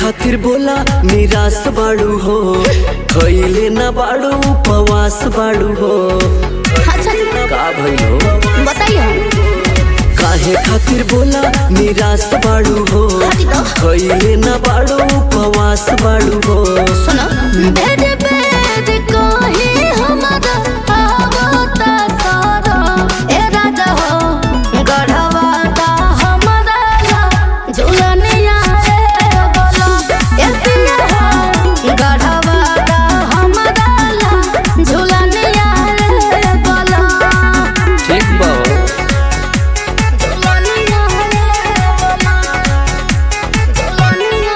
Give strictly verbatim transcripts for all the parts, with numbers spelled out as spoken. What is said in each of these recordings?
खातिर बोला निराश बाड़ू हो, खइले ना बाड़ू उपवास बाड़ू हो। अच्छा का भइल हो बताइए। काहे खातिर बोला निराश बाड़ू हो, खइले ना बाड़ू उपवास बाड़ू हो। सुनो बेद बेद कहे हमारा आवता सारा ए राजा हो गढ़वा दा हमारा झुलनिया रे बोलो ए पिया हो गढ़वा दा हमारा झुलनिया रे बोलो। ठीक बा झुलनिया रे बोलो झुलनिया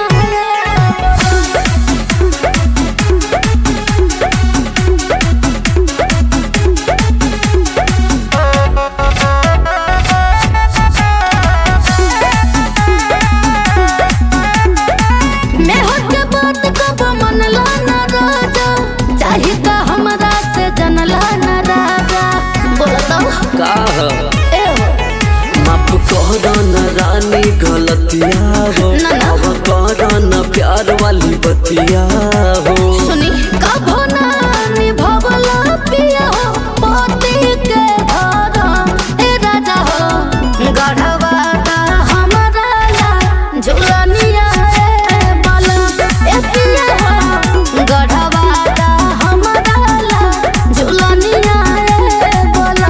मैं होके बात कब मनला ना राजा, चाहे का हमरा से जनला ना राजा। बोलता का ह ए हो माफ कर न रानी गलतिया हो, ना, ना। अब कर न प्यार वाली बतिया हो। सुनी कभो ना निभावला पिया हो पति के धारा ए राजा हो गढ़वा दा हमारा ला झुलनिया रे बाला ए पिया हो गढ़वा दा हमारा ला झुलनिया रे बाला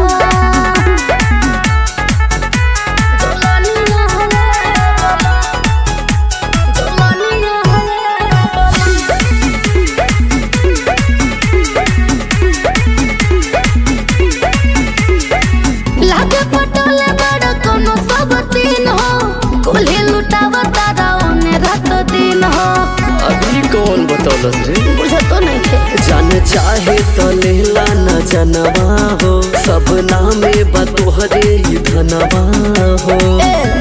झुलनिया रे बाला झुलनिया लागे पटोले बड़ कोनो सब दिन हो, कुल्ही लुटावा तारा ओने रात दिन हो। अभी कौन बतौलस रे, बुझो तो नहीं थे जान चाहे तो लेला न जनवा हो, सब नामे बा तोहरे ही धनवा हो। ए